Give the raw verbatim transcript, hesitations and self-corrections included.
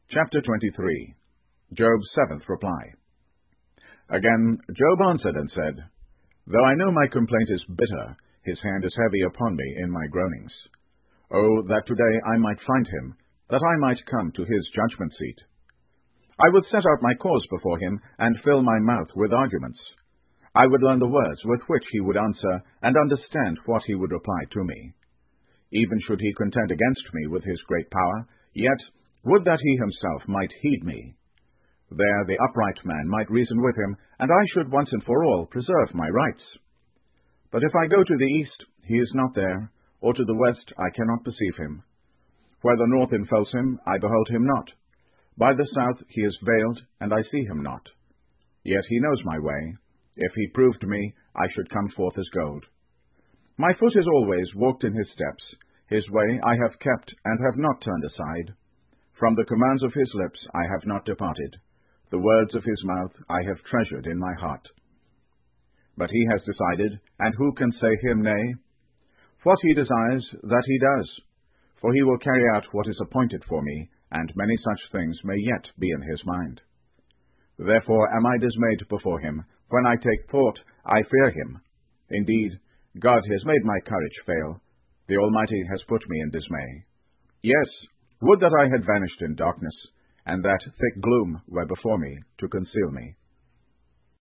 Chapter twenty-three. Job's Seventh Reply. Again Job answered and said, Though I know my complaint is bitter, his hand is heavy upon me in my groanings. Oh, that today I might find him, that I might come to his judgment seat. I would set out my cause before him, and fill my mouth with arguments. I would learn the words with which he would answer, and understand what he would reply to me. Even should he contend against me with his great power, yet would that he himself might heed me. There the upright man might reason with him, and I should once and for all preserve my rights. But if I go to the east, he is not there, or to the west I cannot perceive him. Where the north enfolds him, I behold him not. By the south he is veiled, and I see him not. Yet he knows my way. If he proved me, I should come forth as gold. My foot is always walked in his steps. His way I have kept, and have not turned aside. From the commands of his lips I have not departed. The words of his mouth I have treasured in my heart. But he has decided, and who can say him nay? What he desires, that he does. For he will carry out what is appointed for me, and many such things may yet be in his mind. Therefore am I dismayed before him. When I take thought, I fear him. Indeed, God has made my courage fail. The Almighty has put me in dismay. Yes, would that I had vanished in darkness, and that thick gloom were before me to conceal me.